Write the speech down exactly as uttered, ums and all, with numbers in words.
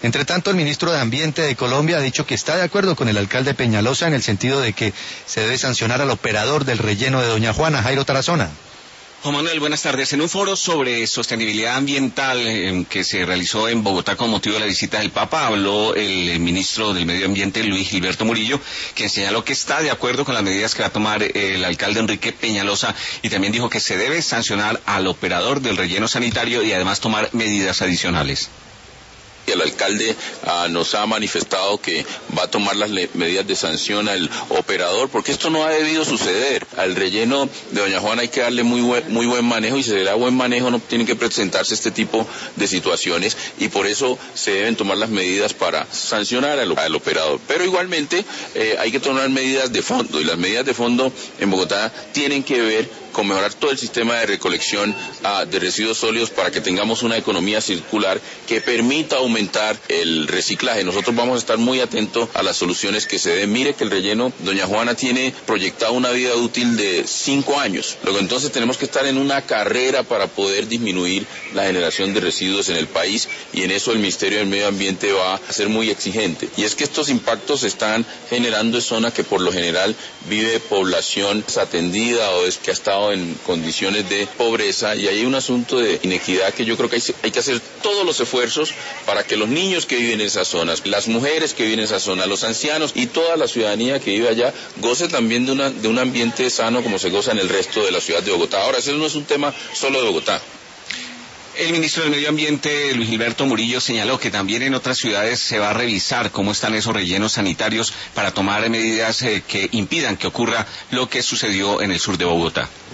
Entre tanto, el ministro de Ambiente de Colombia ha dicho que está de acuerdo con el alcalde Peñalosa en el sentido de que se debe sancionar al operador del relleno de Doña Juana, Jairo Tarazona. Juan Manuel, buenas tardes. En un foro sobre sostenibilidad ambiental eh, que se realizó en Bogotá con motivo de la visita del Papa, habló el ministro del Medio Ambiente, Luis Gilberto Murillo, quien señaló que está de acuerdo con las medidas que va a tomar el alcalde Enrique Peñalosa y también dijo que se debe sancionar al operador del relleno sanitario y además tomar medidas adicionales. El alcalde uh, nos ha manifestado que va a tomar las medidas de sanción al operador, porque esto no ha debido suceder. Al relleno de Doña Juana hay que darle muy buen, muy buen manejo, y si se le da buen manejo no tienen que presentarse este tipo de situaciones, y por eso se deben tomar las medidas para sancionar al, al operador. Pero igualmente eh, hay que tomar medidas de fondo, y las medidas de fondo en Bogotá tienen que ver con mejorar todo el sistema de recolección uh, de residuos sólidos para que tengamos una economía circular que permita aumentar el reciclaje. Nosotros vamos a estar muy atentos a las soluciones que se den. Mire que el relleno Doña Juana tiene proyectado una vida útil de cinco años. Luego entonces tenemos que estar en una carrera para poder disminuir la generación de residuos en el país, y en eso el Ministerio del Medio Ambiente va a ser muy exigente. Y es que estos impactos se están generando en zonas que por lo general vive población desatendida o es que ha estado en condiciones de pobreza, y hay un asunto de inequidad que yo creo que hay, hay que hacer todos los esfuerzos para que los niños que viven en esas zonas, las mujeres que viven en esas zonas, los ancianos y toda la ciudadanía que vive allá goce también de, una, de un ambiente sano como se goza en el resto de la ciudad de Bogotá. Ahora, eso no es un tema solo de Bogotá. El ministro del Medio Ambiente, Luis Gilberto Murillo, señaló que también en otras ciudades se va a revisar cómo están esos rellenos sanitarios para tomar medidas eh, que impidan que ocurra lo que sucedió en el sur de Bogotá.